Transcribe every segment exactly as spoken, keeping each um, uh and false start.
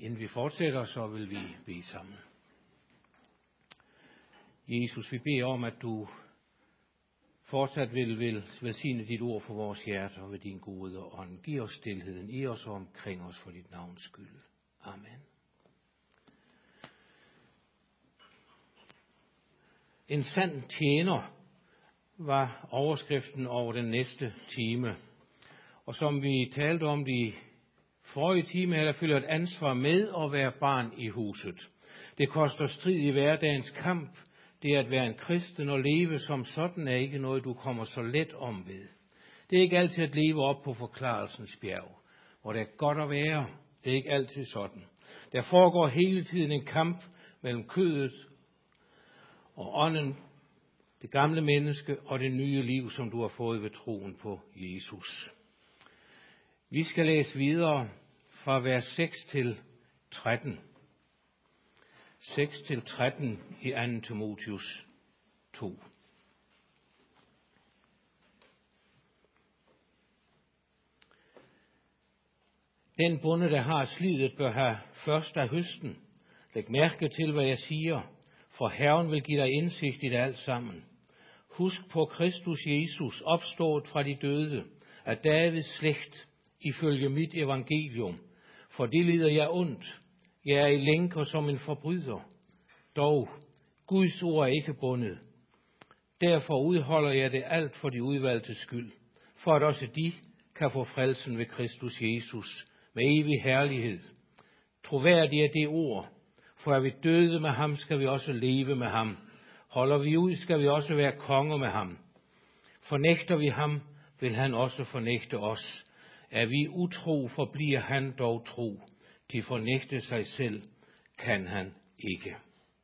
Inden vi fortsætter, så vil vi bede sammen. Jesus, vi beder om, at du fortsat vil, vil velsigne dit ord for vores hjerter og ved din gode ånd. Giv os stilheden i os og omkring os for dit navns skyld. Amen. En sand tjener var overskriften over den næste time. Og som vi talte om de forrige time, her der følger et ansvar med at være barn i huset. Det koster strid i hverdagens kamp. Det at være en kristen og leve som sådan er ikke noget, du kommer så let om ved. Det er ikke altid at leve op på forklarelsens bjerg, hvor det er godt at være. Det er ikke altid sådan. Der foregår hele tiden en kamp mellem kødet og ånden, det gamle menneske og det nye liv, som du har fået ved troen på Jesus. Vi skal læse videre fra vers seks til tretten. seks til tretten i anden Timotheus to. Den bonde, der har slidet, bør have først af høsten. Læg mærke til, hvad jeg siger, for Herren vil give dig indsigt i det alt sammen. Husk på Kristus Jesus, opstået fra de døde, af Davids slægt, ifølge mit evangelium. For det lider jeg ondt. Jeg er i lænker som en forbryder. Dog, Guds ord er ikke bundet. Derfor udholder jeg det alt for de udvalgte skyld, for at også de kan få frelsen ved Kristus Jesus med evig herlighed. Troværdigt er det ord, for er vi døde med ham, skal vi også leve med ham. Holder vi ud, skal vi også være konger med ham. Fornægter vi ham, vil han også fornægte os. Er vi utro, forbliver han dog tro. De fornægte sig selv, kan han ikke.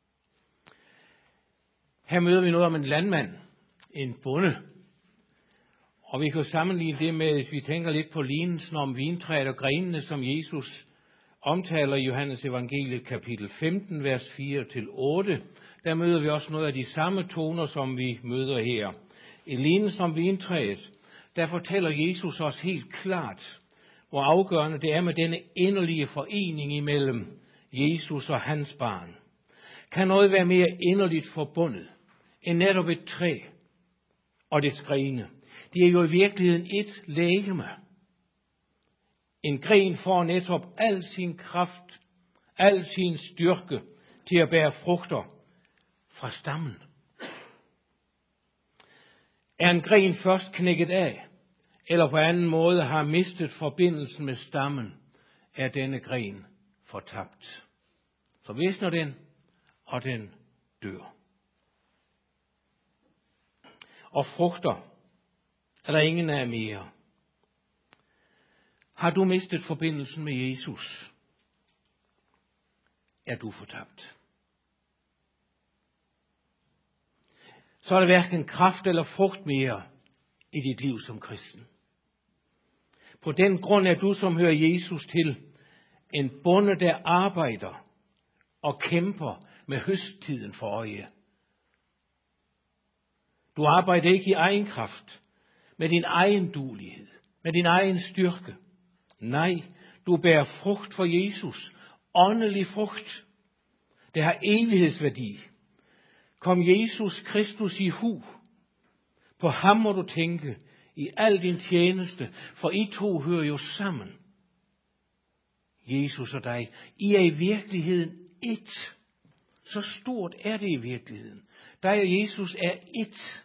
Her møder vi noget om en landmand, en bonde. Og vi kan sammenligne det med, hvis vi tænker lidt på lignelsen om vintræet og grenene, som Jesus omtaler i Johannes evangeliet kapitel femten, vers fire til otte. Der møder vi også noget af de samme toner, som vi møder her. I lignelsen om vintræet, der fortæller Jesus os helt klart, hvor afgørende det er med denne inderlige forening imellem Jesus og hans barn. Kan noget være mere inderligt forbundet end netop et træ og dets grene? De er jo i virkeligheden et legeme. En gren får netop al sin kraft, al sin styrke til at bære frugter fra stammen. Er en gren først knækket af, eller på anden måde har mistet forbindelsen med stammen, er denne gren fortabt. Så visner den, og den dør. Og frugter er der ingen af mere. Har du mistet forbindelsen med Jesus, er du fortabt. Så er der hverken kraft eller frugt mere i dit liv som kristen. På den grund er du, som hører Jesus til, en bonde, der arbejder og kæmper med høsttiden for øje. Du arbejder ikke i egen kraft, med din egen duelighed, med din egen styrke. Nej, du bærer frugt for Jesus, åndelig frugt. Det har evighedsværdi. Kom Jesus Kristus i hu. På ham må du tænke i al din tjeneste, for I to hører jo sammen. Jesus og dig, I er i virkeligheden ét. Så stort er det i virkeligheden. Dig og Jesus er ét.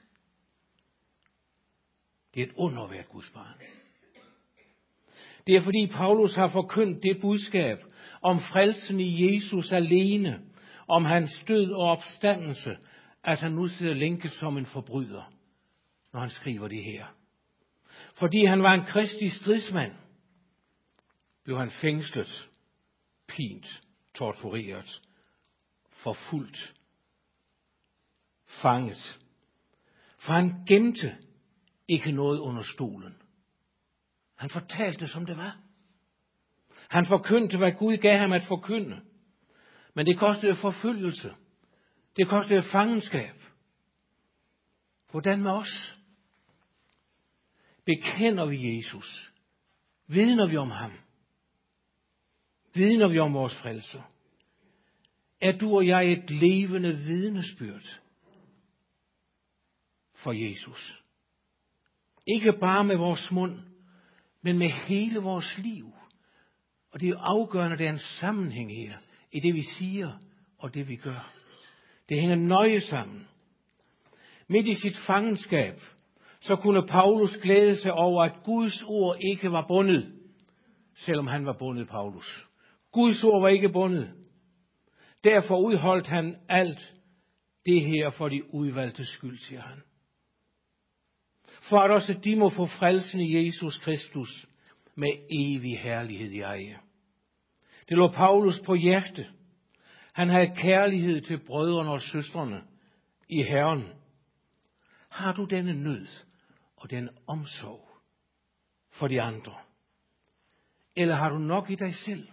Det er et under at være et Guds barn. Det er fordi Paulus har forkyndt det budskab om frelsen i Jesus alene, om hans død og opstandelse, at han nu sidder lænket som en forbryder, når han skriver det her. Fordi han var en kristig stridsmand, blev han fængslet, pint, tortureret, forfulgt, fanget. For han gemte ikke noget under stolen. Han fortalte, som det var. Han forkyndte, hvad Gud gav ham at forkynde. Men det kostede forfølgelse. Det kostede fangenskab. Hvordan med os? Bekender vi Jesus? Vidner vi om ham? vidner vi om vores frelser. Er du og jeg et levende vidnesbyrd for Jesus? Ikke bare med vores mund, men med hele vores liv. Og det er jo afgørende, at der er en sammenhæng her i det, vi siger og det, vi gør. Det hænger nøje sammen. Midt i sit fangenskab, så kunne Paulus glæde sig over, at Guds ord ikke var bundet, selvom han var bundet, Paulus. Guds ord var ikke bundet. Derfor udholdt han alt det her for de udvalgte skyld, siger han. For at også de må få frelsen i Jesus Kristus med evig herlighed i eje. Det lå Paulus på hjerte. Han havde kærlighed til brødrene og søstrene i Herren. Har du denne nød og den omsorg for de andre? Eller har du nok i dig selv?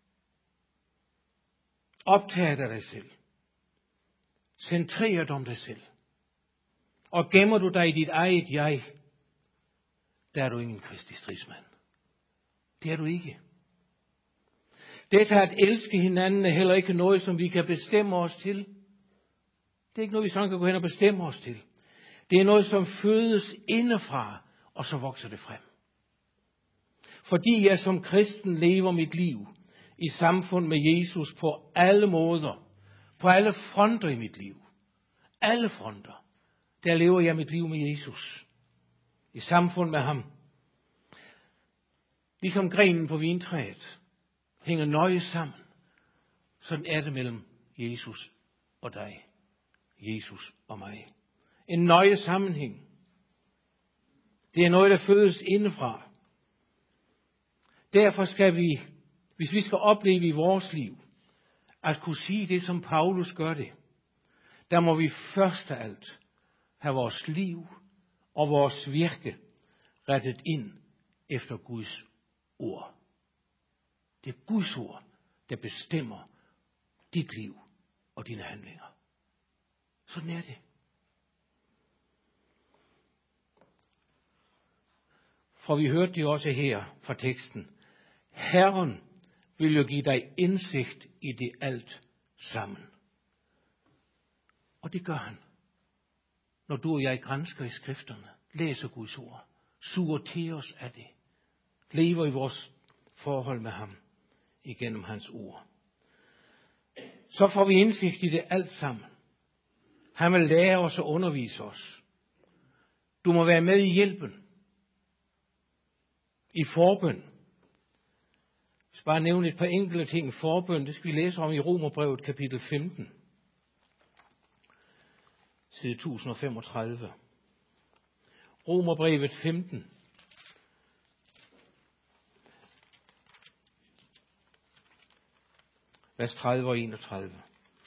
Optaget af dig selv. Centreret om dig selv. Og gemmer du dig i dit eget jeg, der er du ingen Kristi stridsmand. Det er du ikke. Dette at elske hinanden er heller ikke noget, som vi kan bestemme os til. Det er ikke noget, vi sådan kan gå hen og bestemme os til. Det er noget, som fødes indefra, og så vokser det frem. Fordi jeg som kristen lever mit liv i samfund med Jesus på alle måder, på alle fronter i mit liv. Alle fronter. Der lever jeg mit liv med Jesus. I samfund med ham. Ligesom grenen på vintræet hænger nøje sammen. Sådan er det mellem Jesus og dig. Jesus og mig. En nøje sammenhæng. Det er noget, der fødes indefra. Derfor skal vi, hvis vi skal opleve i vores liv, at kunne sige det, som Paulus gør det, der må vi først af alt have vores liv og vores virke rettet ind efter Guds ord. Det er Guds ord, der bestemmer dit liv og dine handlinger. Sådan er det. For vi hørte det også her fra teksten. Herren vil jo give dig indsigt i det alt sammen. Og det gør han. Når du og jeg gransker i skrifterne, læser Guds ord, suger til os af det, lever i vores forhold med ham igennem hans ord. Så får vi indsigt i det alt sammen. Han vil lære os og undervise os. Du må være med i hjælpen. I forbøn. Jeg skal bare nævne et par enkelte ting. Forbøn, det skal vi læse om i Romerbrevet kapitel femten. Side tusind femogtredive. Romerbrevet femten. Vers tredive og enogtredive.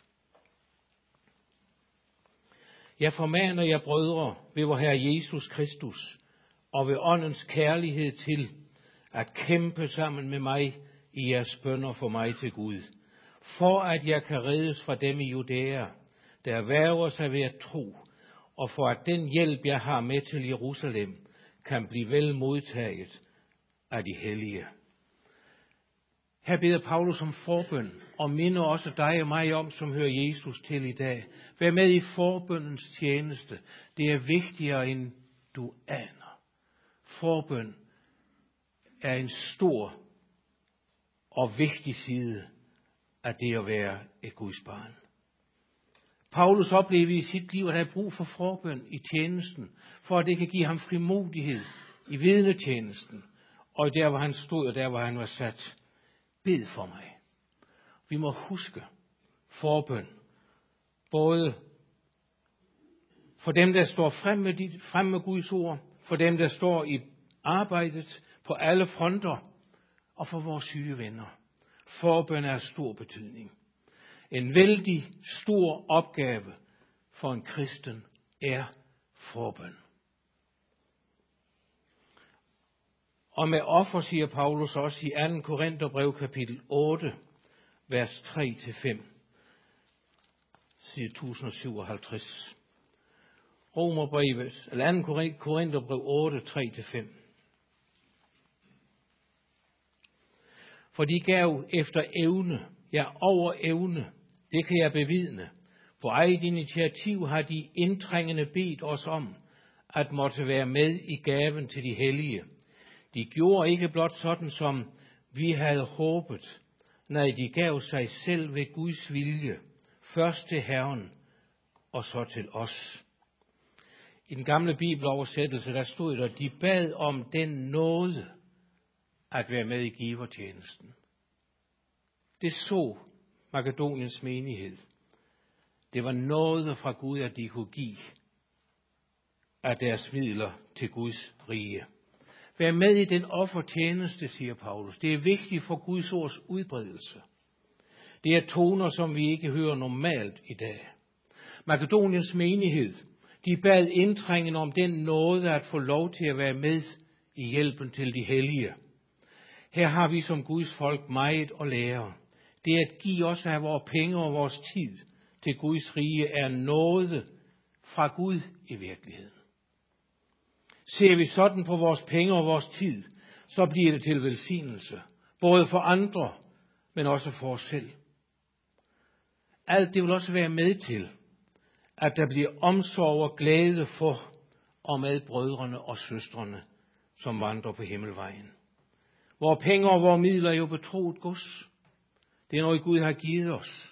Jeg formaner jer, brødre, ved vor Herre Jesus Kristus, og ved åndens kærlighed til at kæmpe sammen med mig i jeres bønner for mig til Gud, for at jeg kan reddes fra dem i Judæa, der værger sig ved at tro, og for at den hjælp, jeg har med til Jerusalem, kan blive vel modtaget af de hellige. Her beder Paulus om forbøn, og minder også dig og mig om, som hører Jesus til i dag. Vær med i forbønnens tjeneste. Det er vigtigere, end du aner. Forbøn er en stor og vigtig side af det at være et Guds barn. Paulus oplevede i sit liv, at der er brug for forbøn i tjenesten, for at det kan give ham frimodighed i vidnetjenesten, og der, hvor han stod, og der, hvor han var sat. Bed for mig. Vi må huske forbøn, både for dem, der står frem med, dit, frem med Guds ord, for dem, der står i arbejdet på alle fronter, og for vores syge venner. Forbøn er af stor betydning. En vældig stor opgave for en kristen er forbøn. Og med offer, siger Paulus også i anden Korintherbrev kapitel otte, vers tre til fem, side tusind syvoghalvtreds. Romerbrevet, eller anden Korintherbrev otte, tre til fem. For de gav efter evne, ja over evne, det kan jeg bevidne. På eget initiativ har de indtrængende bedt os om, at måtte være med i gaven til de hellige. De gjorde ikke blot sådan, som vi havde håbet. Nej, de gav sig selv ved Guds vilje, først til Herren, og så til os. I den gamle bibeloversættelse, der stod der, de bad om den nåde at være med i givertjenesten. Det så Makedoniens menighed. Det var nåde fra Gud, at de kunne give af deres midler til Guds rige. Vær med i den offertjeneste, siger Paulus. Det er vigtigt for Guds ords udbredelse. Det er toner, som vi ikke hører normalt i dag. Makedoniens menighed, de bad indtrængende om den nåde at få lov til at være med i hjælpen til de hellige. Her har vi som Guds folk meget at lære. Det at give os af vores penge og vores tid til Guds rige er nåde fra Gud i virkeligheden. Ser vi sådan på vores penge og vores tid, så bliver det til velsignelse, både for andre, men også for os selv. Alt det vil også være med til, at der bliver omsorg og glæde for og med brødrene og søstrene, som vandrer på himmelvejen. Vores penge og vores midler er jo betroet gods. Det er noget, Gud har givet os.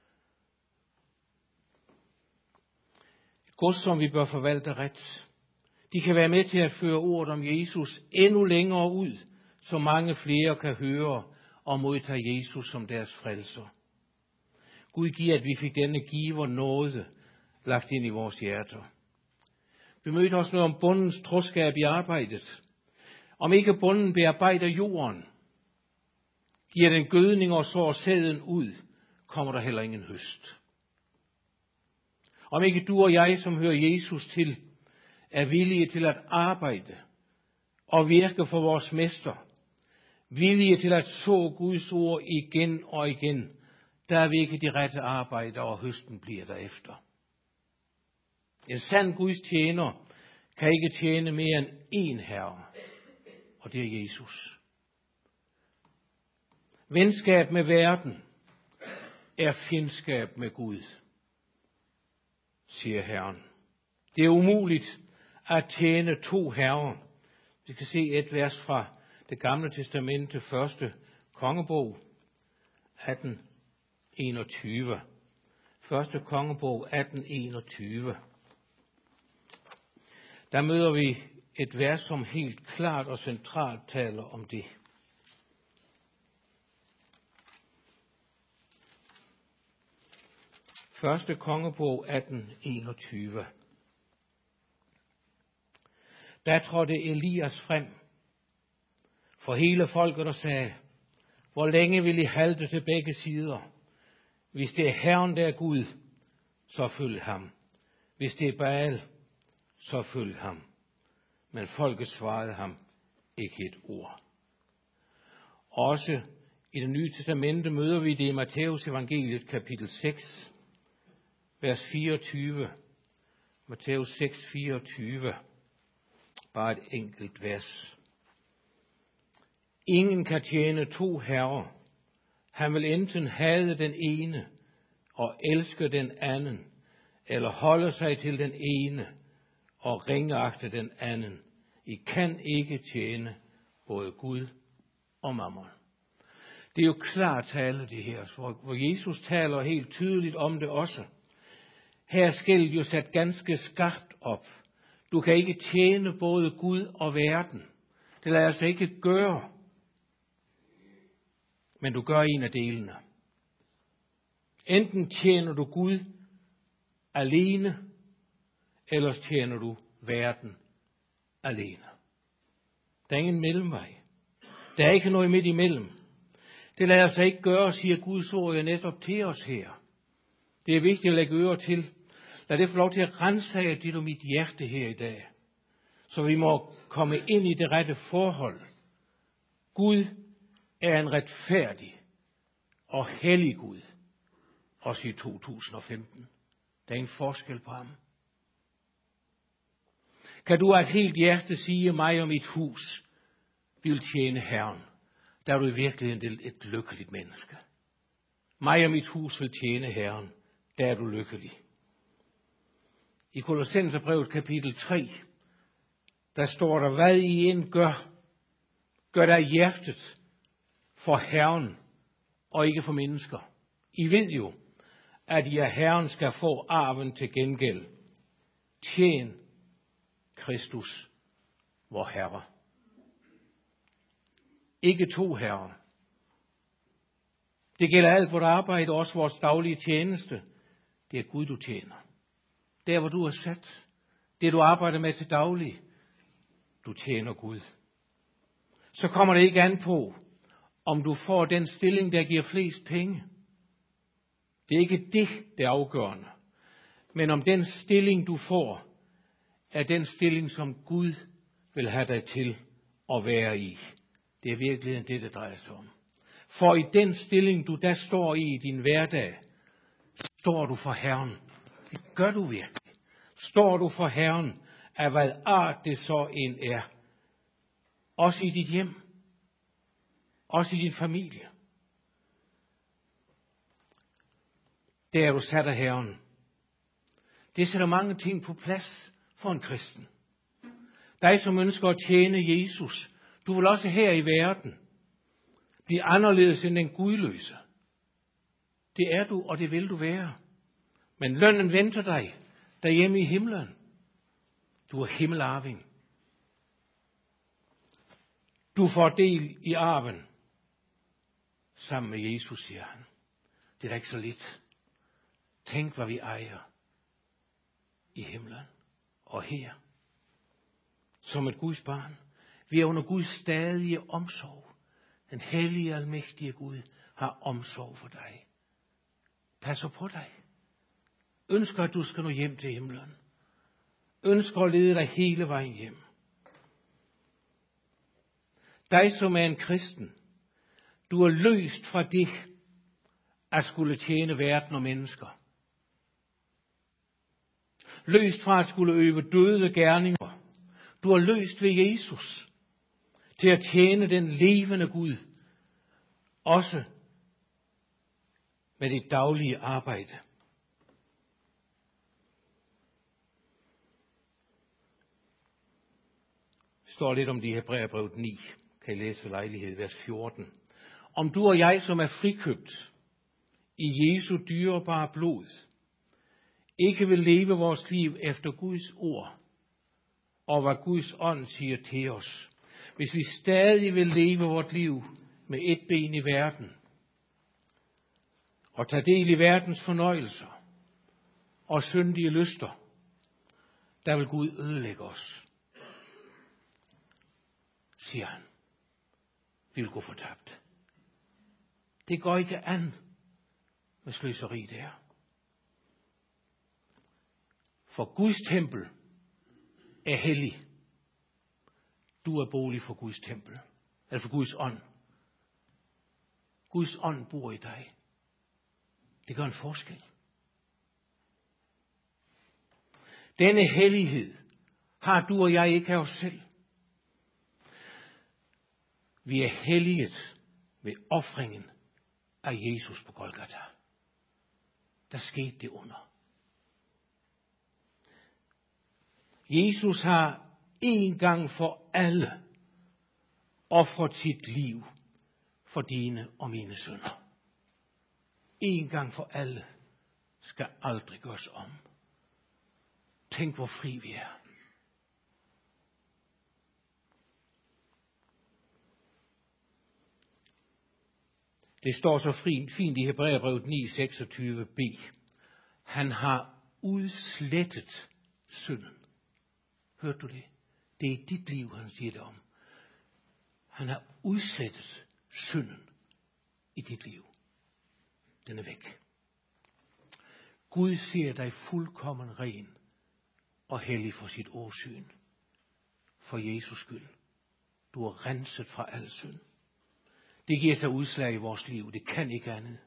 Et gods, som vi bør forvalte ret. De kan være med til at føre ordet om Jesus endnu længere ud, så mange flere kan høre og modtage Jesus som deres frelser. Gud giver, at vi fik denne giver nåde lagt ind i vores hjerter. Vi mødte også noget om bondens troskab i arbejdet. Om ikke bonden bearbejder jorden, giver den gødning og sår sæden ud, kommer der heller ingen høst. Om ikke du og jeg, som hører Jesus til, er villige til at arbejde og virke for vores mester, villige til at så Guds ord igen og igen, der er vi ikke de rette arbejder, og høsten bliver derefter. En sand Guds tjener kan ikke tjene mere end én herre, og det er Jesus. Venskab med verden er fjendskab med Gud, siger Herren. Det er umuligt at tjene to herrer. Vi skal se et vers fra det gamle testamente, første kongebog, atten enogtyve. Første kongebog, atten enogtyve. Der møder vi et vers, som helt klart og centralt taler om det. Første kongebog, atten enogtyve. Der trådte Elias frem for hele folket og sagde, hvor længe vil I halte til begge sider? Hvis det er Herren, der er Gud, så følg ham. Hvis det er Baal, så følg ham. Men folket svarede ham ikke et ord. Også i det nye testamente møder vi det i Matthæus evangeliet kapitel seks, vers fireogtyve. Matthæus seks, fireogtyve. Bare et enkelt vers. Ingen kan tjene to herrer. Han vil enten hade den ene og elske den anden, eller holde sig til den ene og ringeagte den anden. I kan ikke tjene både Gud og mammon. Det er jo klart tale det her, hvor Jesus taler helt tydeligt om det også. Her er skældet jo sat ganske skarpt op. Du kan ikke tjene både Gud og verden. Det lader sig ikke gøre. Men du gør en af delene. Enten tjener du Gud alene, eller tjener du verden alene. Der er ingen mellemvej. Der er ikke noget midt imellem. Det lader sig ikke gøre, siger Guds ord jo netop til os her. Det er vigtigt at lægge øre til. Lad det få lov til at rensage dit og mit hjerte her i dag, så vi må komme ind i det rette forhold. Gud er en retfærdig og hellig Gud, også i to tusind og femten. Der er en forskel på ham. Kan du af et helt hjerte sige, mig og mit hus vil tjene Herren? der er du i virkeligheden et lykkeligt menneske. Mig og mit hus vil tjene Herren, der er du lykkelig. I Kolossenserbrevet kapitel tre, der står der, hvad I end gør, gør der hjertet for Herren og ikke for mennesker. I ved jo, at I af Herren skal få arven til gengæld. Tjen Kristus, vor Herre. Ikke to herrer. Det gælder alt vort arbejde, også vores daglige tjeneste. Det er Gud, du tjener. Der, hvor du er sat. Det, du arbejder med til daglig. Du tjener Gud. Så kommer det ikke an på, om du får den stilling, der giver flest penge. Det er ikke det, det er afgørende. Men om den stilling, du får, er den stilling, som Gud vil have dig til at være i. Det er virkelig det, det drejer sig om. For i den stilling, du der står i i din hverdag, står du for Herren. Det gør du virkelig. Står du for Herren, af hvad art det så end er. Også i dit hjem. Også i din familie. Der er du sat af Herren. Det sætter mange ting på plads for en kristen. Dig, som ønsker at tjene Jesus, du vil også her i verden blive anderledes end den gudløse. Det er du, og det vil du være. Men lønnen venter dig derhjemme i himlen. Du er himmelarving. Du får del i arven sammen med Jesus, siger han. Det er da ikke så lidt. Tænk, hvad vi ejer i himlen og her. Som et Guds barn. Vi er under Guds stadige omsorg. Den hellige, almægtige Gud har omsorg for dig. Passer på dig. Ønsker, at du skal nå hjem til himlen. Ønsker at lede dig hele vejen hjem. Dig, som er en kristen, du er løst fra det, at skulle tjene verden og mennesker. Løst fra at skulle øve døde gerninger. Du er løst ved Jesus til at tjene den levende Gud, også med dit daglige arbejde. Det står lidt om det i Hebræerbrevet ni, kan I læse ved lejlighed, vers fjorten. Om du og jeg, som er frikøbt i Jesu dyrebare blod, ikke vil leve vores liv efter Guds ord, og hvad Guds ånd siger til os. Hvis vi stadig vil leve vort liv med et ben i verden, og tage del i verdens fornøjelser og syndige lyster, der vil Gud ødelægge os, siger han. Vi vil gå fortabt. Det går ikke an med sløseri der. For Guds tempel er hellig. Du er bolig for Guds tempel. Eller for Guds ånd. Guds ånd bor i dig. Det gør en forskel. Denne hellighed har du og jeg ikke af os selv. Vi er helliget ved ofringen af Jesus på Golgata. Der skete det under. Jesus har en gang for alle ofret sit liv for dine og mine synder. En gang for alle skal aldrig gøres om. Tænk, hvor fri vi er. Det står så fint i Hebræerbrevet ni, seksogtyve b. Han har udslettet synden. Hørte du det? Det er dit liv, han siger det om. Han har udslettet synden i dit liv. Den er væk. Gud ser dig fuldkommen ren og hellig for sit åsyn. For Jesus skyld. Du er renset fra al synd. Det giver sig udslag i vores liv. Det kan ikke andet.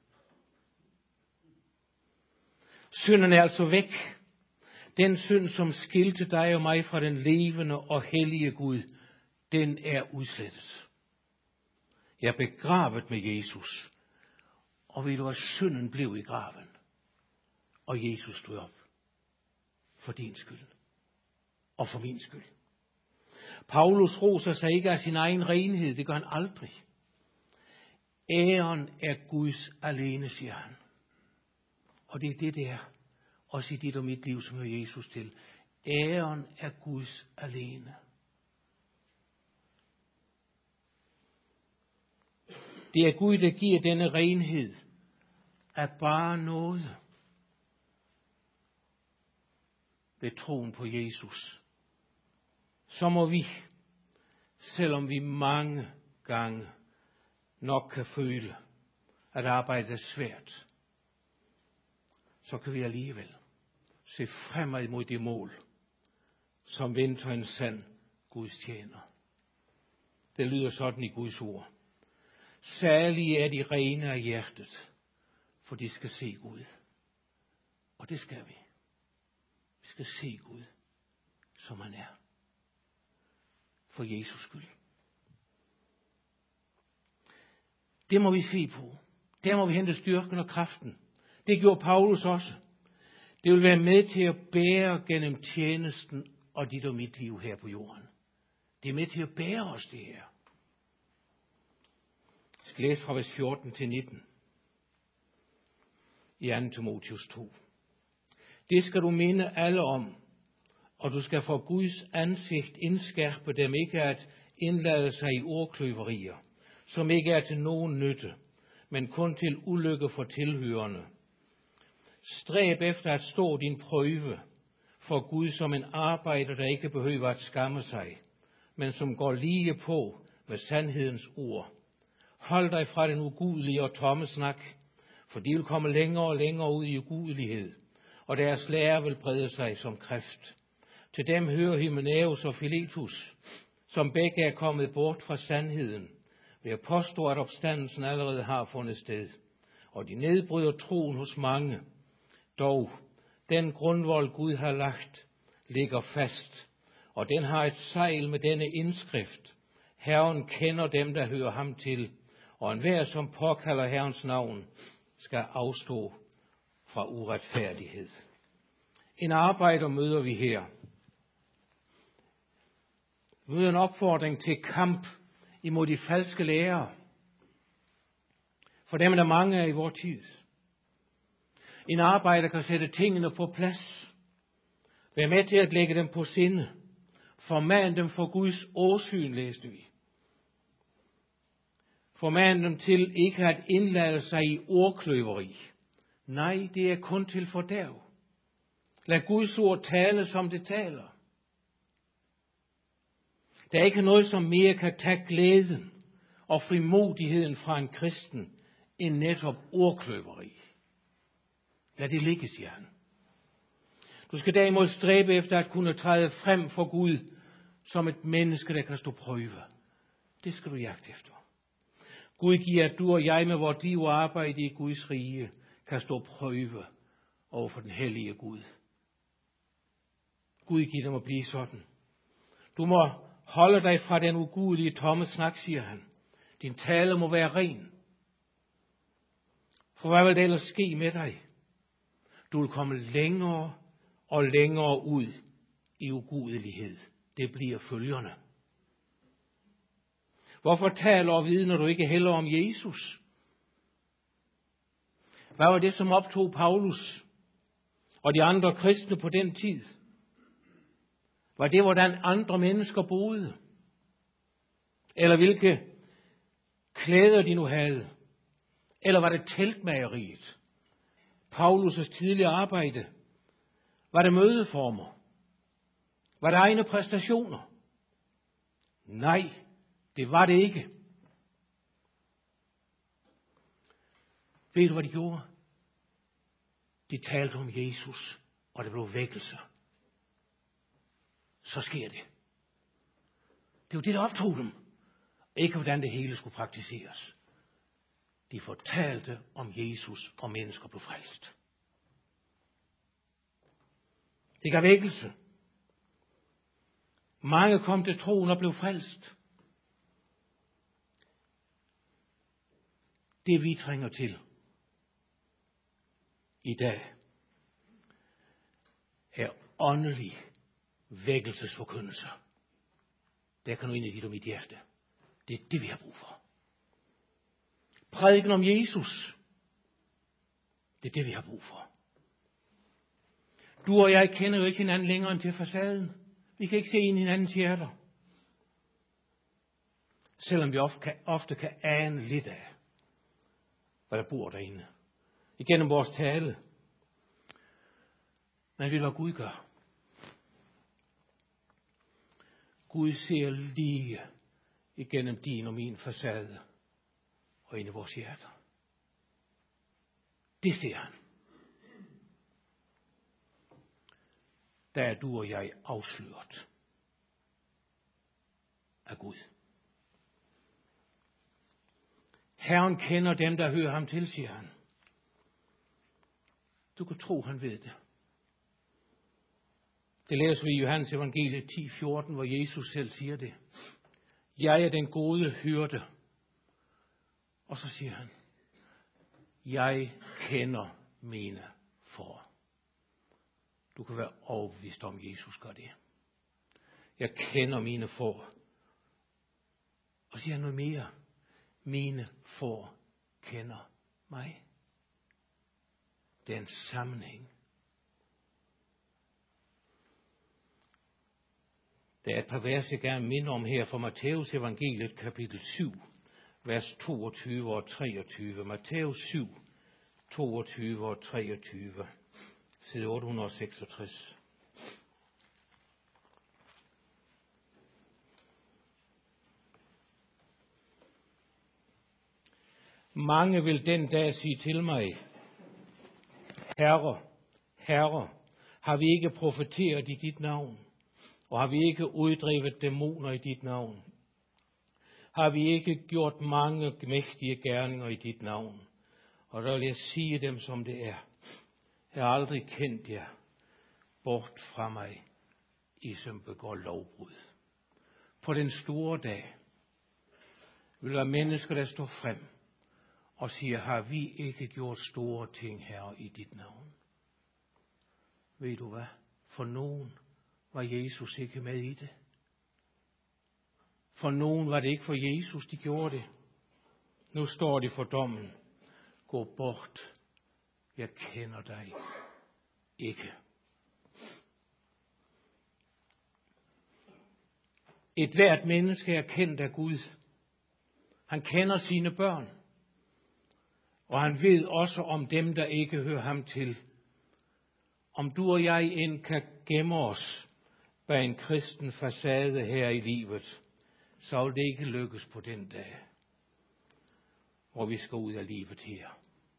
Synden er altså væk. Den synd, som skilte dig og mig fra den levende og hellige Gud, den er udslettet. Jeg er begravet med Jesus. Og ved du hvad, synden blev i graven. Og Jesus stod op. For din skyld. Og for min skyld. Paulus roser sig ikke af sin egen renhed. Det gør han aldrig. Æren er Guds alene, siger han. Og det er det der. Også i dit og mit liv, som hører Jesus til. Æren er Guds alene. Det er Gud, der giver denne renhed af bare noget. Ved troen på Jesus. Så må vi, selvom vi mange gange nok kan føle, at arbejdet er svært, så kan vi alligevel se fremad mod det mål, som venter en sand Guds tjener. Det lyder sådan i Guds ord. Særlige er de rene af hjertet, for de skal se Gud. Og det skal vi. Vi skal se Gud, som han er. For Jesus skyld. Det må vi se på. Der må vi hente styrken og kraften. Det gjorde Paulus også. Det vil være med til at bære gennem tjenesten og dit og mit liv her på jorden. Det er med til at bære os det her. Jeg skal læse fra vers fjorten til nitten. I anden Timotheus to. Det skal du minde alle om, og du skal for Guds ansigt indskærpe dem ikke at indlade sig i ordkløverier, som ikke er til nogen nytte, men kun til ulykke for tilhørende. Stræb efter at stå din prøve for Gud som en arbejder, der ikke behøver at skamme sig, men som går lige på med sandhedens ord. Hold dig fra den ugudelige og tomme snak, for de vil komme længere og længere ud i ugudelighed, og deres lære vil brede sig som kræft. Til dem hører Hymenæus og Philetus, som begge er kommet bort fra sandheden, ved at påstå, at opstandelsen allerede har fundet sted, og de nedbryder troen hos mange. Dog, den grundvold Gud har lagt, ligger fast, og den har et sejl med denne indskrift. Herren kender dem, der hører ham til, og enhver, som påkalder Herrens navn, skal afstå fra uretfærdighed. En arbejder møder vi her. Vi møder en opfordring til kamp imod de falske lærere. For dem er der mange af i vor tid. En arbejder kan sætte tingene på plads. Vær med til at lægge dem på sinde. Forman dem for Guds åsyn, læste vi. Forman dem til ikke at indlade sig i ordkløveri. Nej, det er kun til fordærv. Lad Guds ord tale, som det taler. Der er ikke noget, som mere kan tage glæden og frimodigheden fra en kristen, end netop ordkløveri. Lad det ligge, siger han. Du skal derimod stræbe efter at kunne træde frem for Gud som et menneske, der kan stå prøve. Det skal du jagte efter. Gud giver, at du og jeg med vort liv og arbejde i Guds rige kan stå prøve over for den hellige Gud. Gud giver dem at blive sådan. Du må holde dig fra den ugudelige tomme snak, siger han. Din tale må være ren. For hvad vil det ellers ske med dig? Du vil komme længere og længere ud i ugudelighed. Det bliver følgerne. Hvorfor taler og vidner du ikke heller om Jesus? Hvad var det, som optog Paulus og de andre kristne på den tid? Var det, hvordan andre mennesker boede? Eller hvilke klæder de nu havde? Eller var det teltmageriet? Paulus' tidligere arbejde? Var det mødeformer? Var det egne præstationer? Nej, det var det ikke. Ved du, hvad de gjorde? De talte om Jesus, og det blev vækkelse. Så sker det. Det var det, der optog dem. Ikke hvordan det hele skulle praktiseres. De fortalte om Jesus, og mennesker blev frelst. Det gav vækkelse. Mange kom til troen og blev frelst. Det vi trænger til i dag, er åndelig vækkelsesforkyndelse. Der kan du ind i dit og mit hjerte. Det er det, vi har brug for. Prædiken om Jesus. Det er det, vi har brug for. Du og jeg kender jo ikke hinanden længere end til facaden. Vi kan ikke se ind i hinandens hjerter. Selvom vi ofte kan, ofte kan ane lidt af, hvad der bor derinde. Igennem vores tale. Men ved hvad Gud gør? Gud ser lige igennem din og min facade og ind i vores hjerter. Det ser han. Der er du og jeg afsløret af Gud. Herren kender dem, der hører ham til, siger han. Du kan tro, han ved det. Det læser vi i Johannes evangelie ti fjorten, hvor Jesus selv siger det. Jeg er den gode hyrde. Og så siger han, jeg kender mine får. Du kan være overbevist om, Jesus gør det. Jeg kender mine får. Og siger noget mere. Mine får kender mig. Det er en sammenhæng. Der er et par vers, jeg gerne minder om her fra Matthæus evangeliet kapitel syv, vers toogtyve og treogtyve. Matthæus syv, toogtyve og treogtyve. Side otte hundrede og seksogtres. Mange vil den dag sige til mig, Herre, Herre, har vi ikke profeteret i dit navn? Og har vi ikke uddrevet dæmoner i dit navn? Har vi ikke gjort mange mægtige gerninger i dit navn? Og der vil jeg sige dem, som det er. Jeg har aldrig kendt jer. Bort fra mig, I som begår lovbrud. På den store dag vil der være mennesker, der står frem og siger, har vi ikke gjort store ting her i dit navn? Ved du hvad? For nogen var Jesus ikke med i det. For nogen var det ikke for Jesus, de gjorde det. Nu står de for dommen. Gå bort. Jeg kender dig ikke. Et hvert menneske er kendt af Gud. Han kender sine børn. Og han ved også om dem, der ikke hører ham til. Om du og jeg end kan gemme os bag en kristen facade her i livet, så vil det ikke lykkes på den dag, hvor vi skal ud af livet her.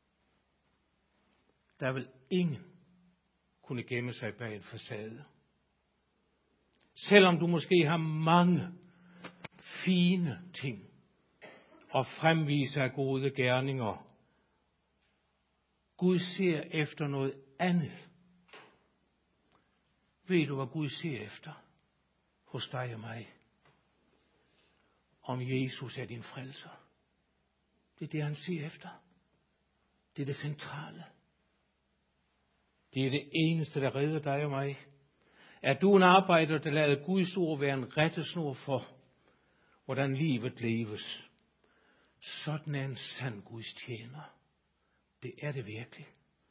Der vil ingen kunne gemme sig bag en facade. Selvom du måske har mange fine ting og fremviser af gode gerninger, Gud ser efter noget andet. Ved du, hvad Gud ser efter hos dig og mig? Om Jesus er din frelser. Det er det, han ser efter. Det er det centrale. Det er det eneste, der redder dig og mig. Er du en arbejder, der lader Guds ord være en rettesnor for, hvordan livet leves? Sådan er en sand Guds tjener. Det er det virkelig.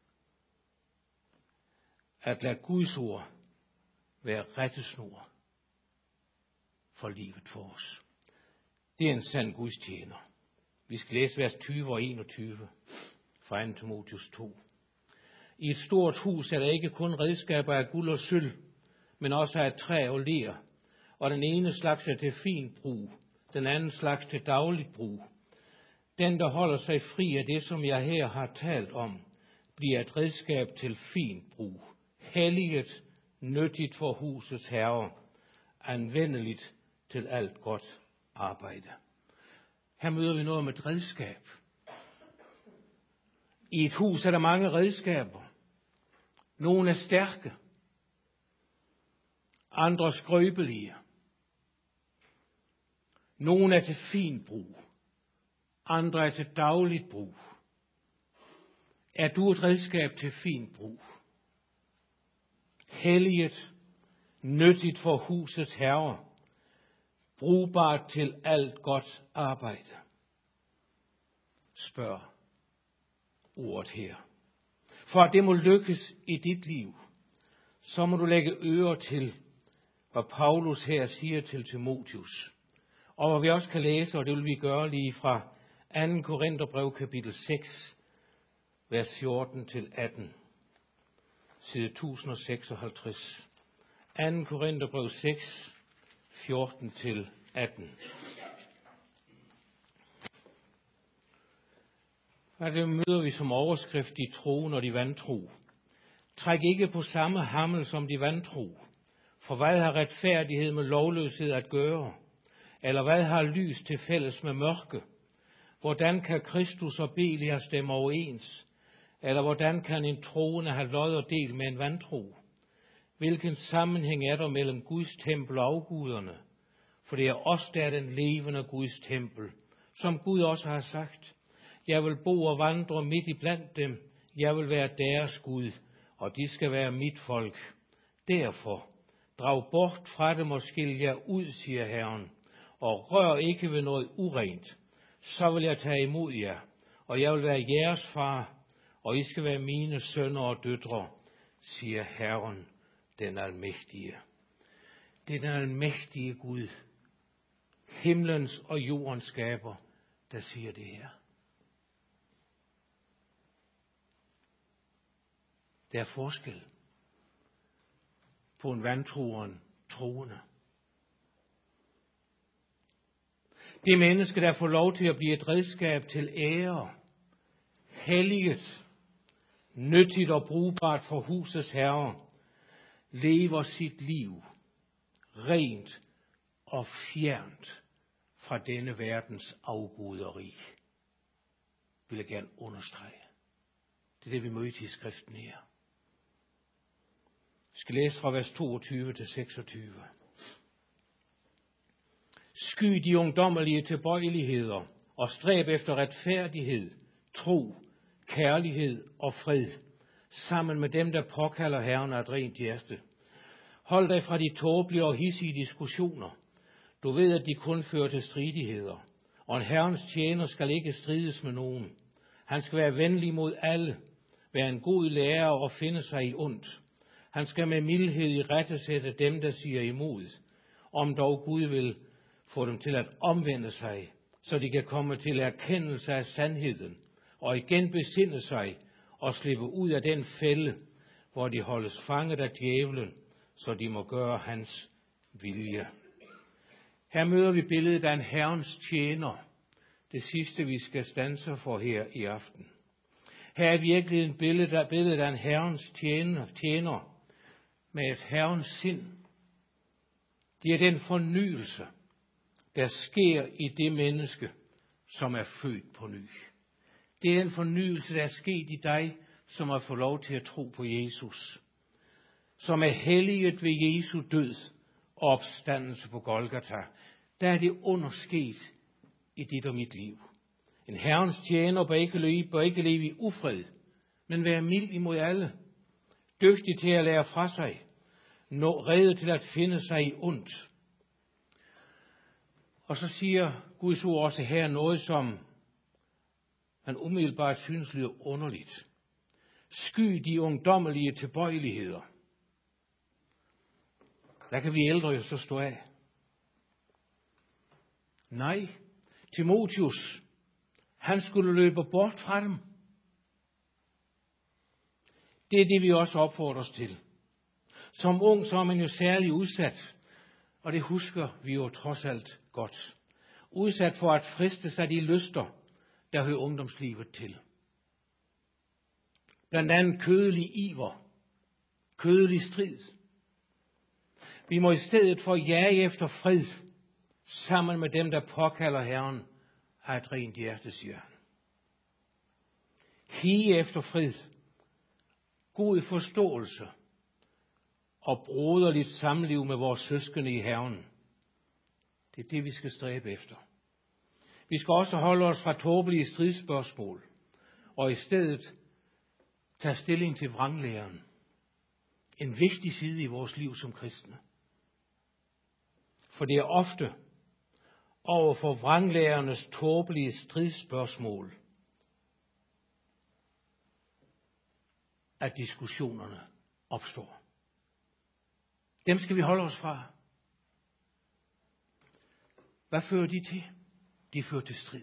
At lade Guds ord være rettesnor for livet for os. Det er en sand Guds tjener. Vi skal læse vers tyve og enogtyve fra anden Timotheus to. I et stort hus er der ikke kun redskaber af guld og sølv, men også af træ og ler, og den ene slags er til fint brug, den anden slags til dagligt brug. Den, der holder sig fri af det, som jeg her har talt om, bliver et redskab til fint brug, helliget, nyttigt for husets herre, anvendeligt til alt godt arbejde. Her møder vi noget om et redskab. I et hus er der mange redskaber. Nogle er stærke, andre skrøbelige. Nogle er til fin brug, andre er til dagligt brug. Er du et redskab til fint brug? Helliget, nyttigt for husets herre, brugbart til alt godt arbejde. Spørg ordet her. For at det må lykkes i dit liv, så må du lægge øre til, hvad Paulus her siger til Timotheus. Og hvad vi også kan læse, og det vil vi gøre lige fra anden Korintherbrev kapitel seks, vers fjorten til atten. Side tusind seksoghalvtreds. anden Korintherbrev seks, fjorten til atten. Og det møder vi som overskrift i troen og de vantro. Træk ikke på samme hammel som de vantro. For hvad har retfærdighed med lovløshed at gøre? Eller hvad har lys til fælles med mørke? Hvordan kan Kristus og Belial stemme overens? Eller hvordan kan en troende have lod og del med en vantro? Hvilken sammenhæng er der mellem Guds tempel og afguderne? For det er os, der er den levende Guds tempel, som Gud også har sagt. Jeg vil bo og vandre midt i blandt dem. Jeg vil være deres Gud, og de skal være mit folk. Derfor, drag bort fra dem og skil jer ud, siger Herren, og rør ikke ved noget urent. Så vil jeg tage imod jer, og jeg vil være jeres far, og I skal være mine sønner og døtre, siger Herren, den almægtige. Det er den almægtige Gud, himlens og jordens skaber, der siger det her. Der er forskel på en vantro og en troende. Det menneske, der får lov til at blive et redskab til ære, helliget, nyttigt og brugbart for husets herre, lever sit liv rent og fjernt fra denne verdens afguderi. Vil jeg gerne understrege. Det er det, vi møder i skriften her. Jeg skal læse fra vers toogtyve til seksogtyve. Sky de ungdommelige tilbøjeligheder og stræb efter retfærdighed, tro, kærlighed og fred, sammen med dem, der påkalder Herren af et rent hjerte. Hold dig fra de tåbelige og hidsige diskussioner. Du ved, at de kun fører til stridigheder, og en Herrens tjener skal ikke strides med nogen. Han skal være venlig mod alle, være en god lærer og finde sig i ondt. Han skal med mildhed i rette sætte dem, der siger imod, om dog Gud vil få dem til at omvende sig, så de kan komme til erkendelse af sandheden, og igen besinde sig og slippe ud af den fælde, hvor de holdes fanget af djævlen, så de må gøre hans vilje. Her møder vi billedet af en Herrens tjener, det sidste vi skal standse for her i aften. Her er virkelig en billede af, billedet af en Herrens tjener, tjener med et Herrens sind. Det er den fornyelse, der sker i det menneske, som er født på ny. Det er den fornyelse, der er sket i dig, som har fået lov til at tro på Jesus. Som er helliget ved Jesu død og opstandelse på Golgata. Der er det undersket i dit og mit liv. En Herrens tjener bør ikke leve, bør ikke leve i ufred, men være mild imod alle. Dygtig til at lære fra sig. Nå, rede til at finde sig i ondt. Og så siger Guds ord også her noget, som man umiddelbart synes lyder underligt. Sky de ungdommelige tilbøjeligheder. Der kan vi ældre jo så stå af. Nej, Timotheus, han skulle løbe bort fra dem. Det er det, vi også opfordres til. Som ung, så er man jo særlig udsat, og det husker vi jo trods alt godt. Udsat for at friste sig de lyster, der hører ungdomslivet til. Blandt andet kødelig iver, kødelig strid. Vi må i stedet for jage efter fred, sammen med dem, der påkalder Herren, har et rent hjerte, siger han. Hige efter fred, god forståelse og broderligt samliv med vores søskende i Herren. Det er det, vi skal stræbe efter. Vi skal også holde os fra tåbelige stridsspørgsmål, og i stedet tage stilling til vranglæren. En vigtig side i vores liv som kristne. For det er ofte over for vranglærernes tåbelige stridsspørgsmål, at diskussionerne opstår. Dem skal vi holde os fra. Hvad fører de til? De fører til strid.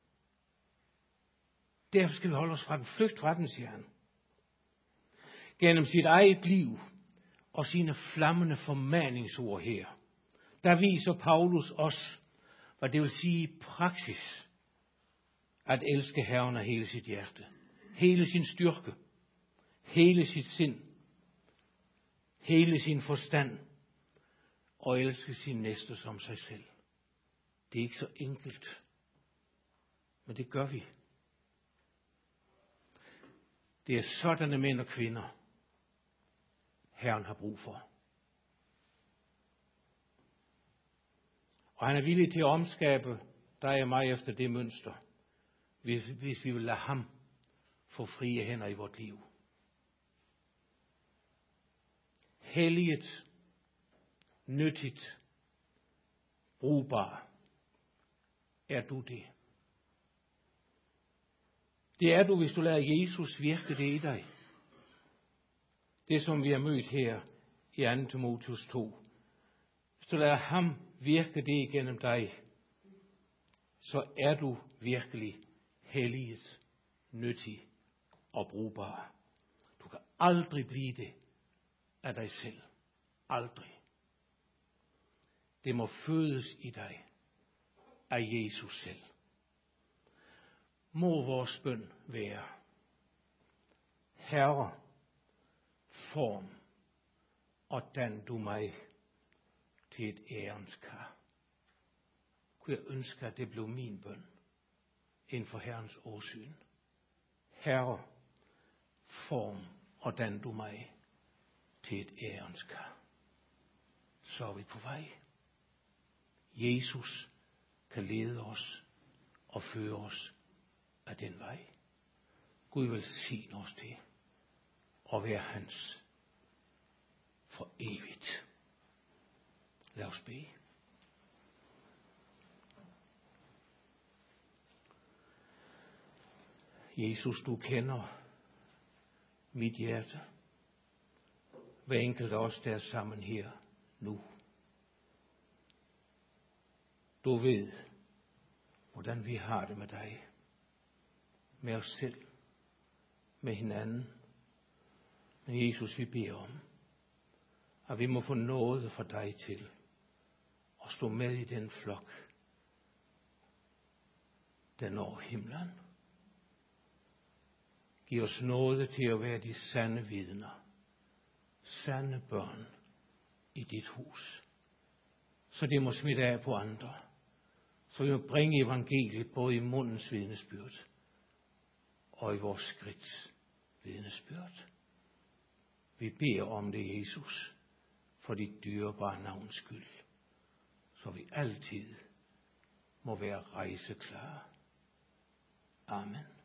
Derfor skal vi holde os fra den. Flygt fra den, siger han. Gennem sit eget liv og sine flammende formaningsord her, der viser Paulus os, hvad det vil sige i praksis, at elske Herren af hele sit hjerte, hele sin styrke, hele sit sind, hele sin forstand, og elske sin næste som sig selv. Det er ikke så enkelt, men det gør vi. Det er sådanne mænd og kvinder, Herren har brug for. Og han er villig til at omskabe dig og mig efter det mønster, hvis, hvis vi vil lade ham få frie hænder i vort liv. Helliget, nyttigt, brugbar. Er du det? Det er du, hvis du lader Jesus virke det i dig. Det, som vi har mødt her i anden Timotheus to. Hvis du lader ham virke det igennem dig, så er du virkelig helliget, nyttig og brugbar. Du kan aldrig blive det af dig selv. Aldrig. Det må fødes i dig af Jesus selv. Må vores bøn være: Herre, form og dan du mig til et ærens kar. Kunne jeg ønske, at det blev min bøn inden for Herrens åsyn. Herre, form og dan du mig til et ærens kar. Så er vi på vej. Jesus kan lede os og føre os af den vej. Gud velsigne os til at være hans for evigt. Lad os bede. Jesus, du kender mit hjerte. Hver enkelt af os, der er sammen her nu. Du ved, hvordan vi har det med dig, med os selv, med hinanden. Men Jesus, vi beder om, at vi må få nåde for dig til at stå med i den flok, der når himlen. Giv os nåde til at være de sande vidner, sande børn i dit hus, så det må smitte af på andre, så vi må bringe evangeliet både i mundens vidnesbyrd og i vores skridts vidnesbyrd. Vi beder om det, Jesus, for dit dyrebare navns skyld, så vi altid må være rejseklare. Amen.